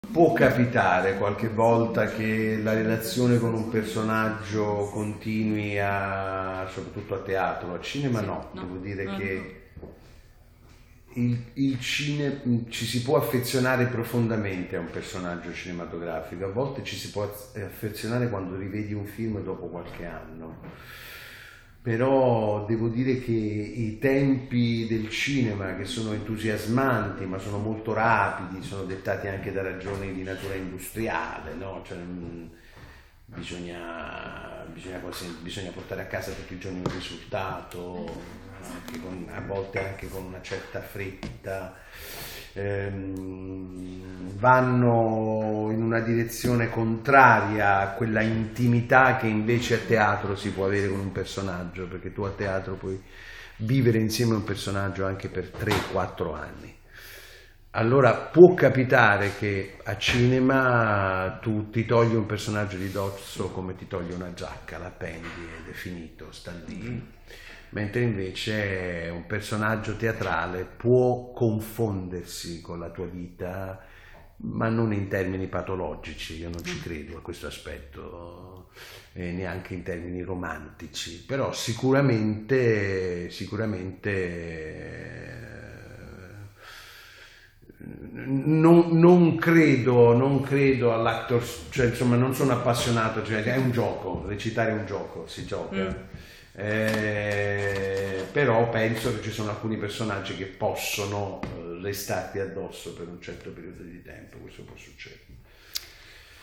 Può capitare qualche volta che la relazione con un personaggio continui soprattutto a teatro, a cinema Sì, no, no, devo dire no, no. che il cinema ci si può affezionare profondamente a un personaggio cinematografico, a volte ci si può affezionare quando rivedi un film dopo qualche anno. Però devo dire che i tempi del cinema, che sono entusiasmanti ma sono molto rapidi, sono dettati anche da ragioni di natura industriale, no? Cioè, bisogna portare a casa tutti i giorni un risultato, a volte anche con una certa fretta. Vanno in una direzione contraria a quella intimità che invece a teatro si può avere con un personaggio, perché tu a teatro puoi vivere insieme a un personaggio anche per 3-4 anni. Allora può capitare che a cinema tu ti togli un personaggio di dosso come ti togli una giacca, la appendi ed è finito, sta lì, mentre invece un personaggio teatrale può confondersi con la tua vita, ma non in termini patologici, io non ci credo a questo aspetto, neanche in termini romantici, però non credo all'actor, cioè insomma non sono appassionato, cioè è un gioco, recitare è un gioco, si gioca. Però penso che ci sono alcuni personaggi che possono restarti addosso per un certo periodo di tempo, questo può succedere.